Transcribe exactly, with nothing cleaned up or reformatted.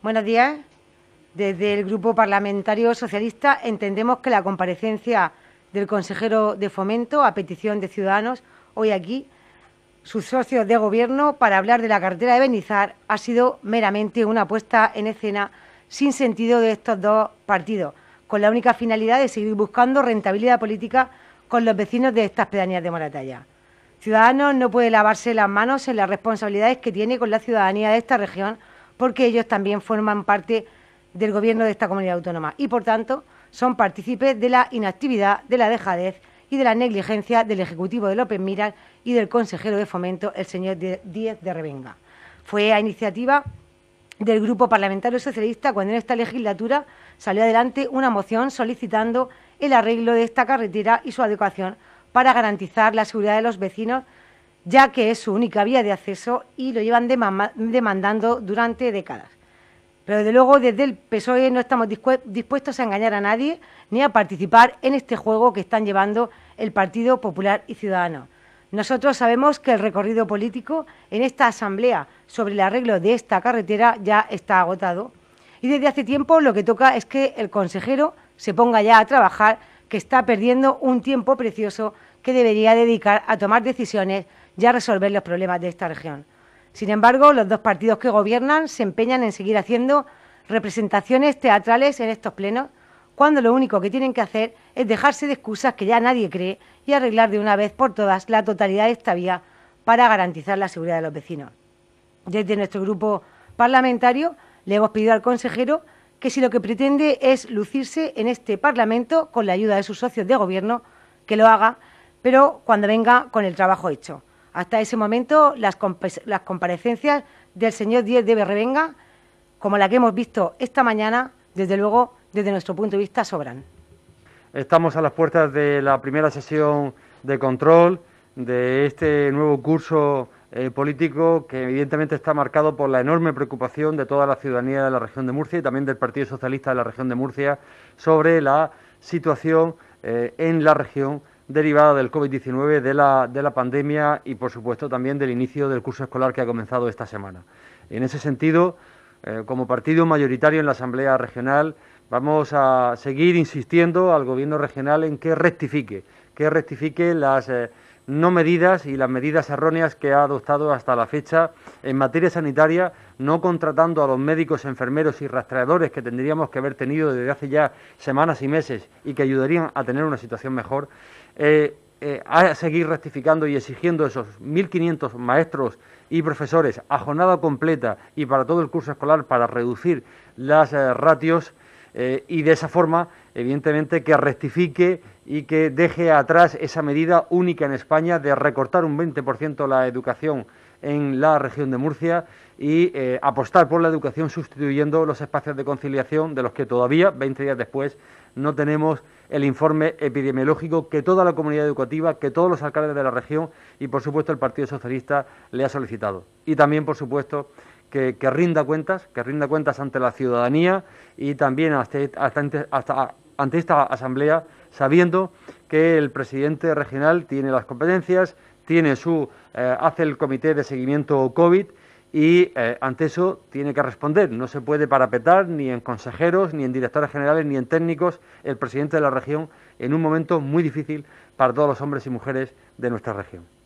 Buenos días. Desde el Grupo Parlamentario Socialista entendemos que la comparecencia del consejero de Fomento, a petición de Ciudadanos, hoy aquí, sus socios de Gobierno, para hablar de la carretera de Benizar, ha sido meramente una puesta en escena sin sentido de estos dos partidos, con la única finalidad de seguir buscando rentabilidad política con los vecinos de estas pedanías de Moratalla. Ciudadanos no puede lavarse las manos en las responsabilidades que tiene con la ciudadanía de esta región, porque ellos también forman parte del Gobierno de esta comunidad autónoma y, por tanto, son partícipes de la inactividad, de la dejadez y de la negligencia del Ejecutivo de López Miras y del consejero de Fomento, el señor Díez de Revenga. Fue a iniciativa del Grupo Parlamentario Socialista cuando en esta legislatura salió adelante una moción solicitando el arreglo de esta carretera y su adecuación para garantizar la seguridad de los vecinos, ya que es su única vía de acceso y lo llevan demandando durante décadas. Pero, desde luego, desde el P S O E no estamos dispuestos a engañar a nadie ni a participar en este juego que están llevando el Partido Popular y Ciudadanos. Nosotros sabemos que el recorrido político en esta asamblea sobre el arreglo de esta carretera ya está agotado y desde hace tiempo lo que toca es que el consejero se ponga ya a trabajar, que está perdiendo un tiempo precioso que debería dedicar a tomar decisiones y a resolver los problemas de esta región. Sin embargo, los dos partidos que gobiernan se empeñan en seguir haciendo representaciones teatrales en estos plenos, cuando lo único que tienen que hacer es dejarse de excusas que ya nadie cree y arreglar de una vez por todas la totalidad de esta vía para garantizar la seguridad de los vecinos. Desde nuestro grupo parlamentario le hemos pedido al consejero que, si lo que pretende es lucirse en este Parlamento con la ayuda de sus socios de Gobierno, que lo haga, pero cuando venga con el trabajo hecho. Hasta ese momento, las, las comparecencias del señor Díez de Revenga, como la que hemos visto esta mañana, desde luego, desde nuestro punto de vista, sobran. Estamos a las puertas de la primera sesión de control de este nuevo curso eh, político, que evidentemente está marcado por la enorme preocupación de toda la ciudadanía de la región de Murcia y también del Partido Socialista de la región de Murcia sobre la situación eh, en la región derivada del COVID diecinueve, de la, de la pandemia y, por supuesto, también del inicio del curso escolar que ha comenzado esta semana. En ese sentido, eh, como partido mayoritario en la Asamblea Regional, vamos a seguir insistiendo al Gobierno regional en que rectifique, que rectifique las eh, no medidas y las medidas erróneas que ha adoptado hasta la fecha en materia sanitaria, no contratando a los médicos, enfermeros y rastreadores que tendríamos que haber tenido desde hace ya semanas y meses y que ayudarían a tener una situación mejor, eh, eh, a seguir rectificando y exigiendo esos mil quinientos maestros y profesores a jornada completa y para todo el curso escolar para reducir las eh, ratios eh, y de esa forma, evidentemente, que rectifique y que deje atrás esa medida única en España de recortar un veinte por ciento la educación en la región de Murcia y eh, apostar por la educación sustituyendo los espacios de conciliación de los que todavía, veinte días después, no tenemos el informe epidemiológico que toda la comunidad educativa, que todos los alcaldes de la región y, por supuesto, el Partido Socialista le ha solicitado. Y también, por supuesto, que, que rinda cuentas, que rinda cuentas ante la ciudadanía y también hasta, hasta, hasta, ante esta asamblea, sabiendo que el presidente regional tiene las competencias, tiene su, eh, hace el comité de seguimiento COVID y eh, ante eso tiene que responder. No se puede parapetar ni en consejeros, ni en directores generales, ni en técnicos el presidente de la región en un momento muy difícil para todos los hombres y mujeres de nuestra región.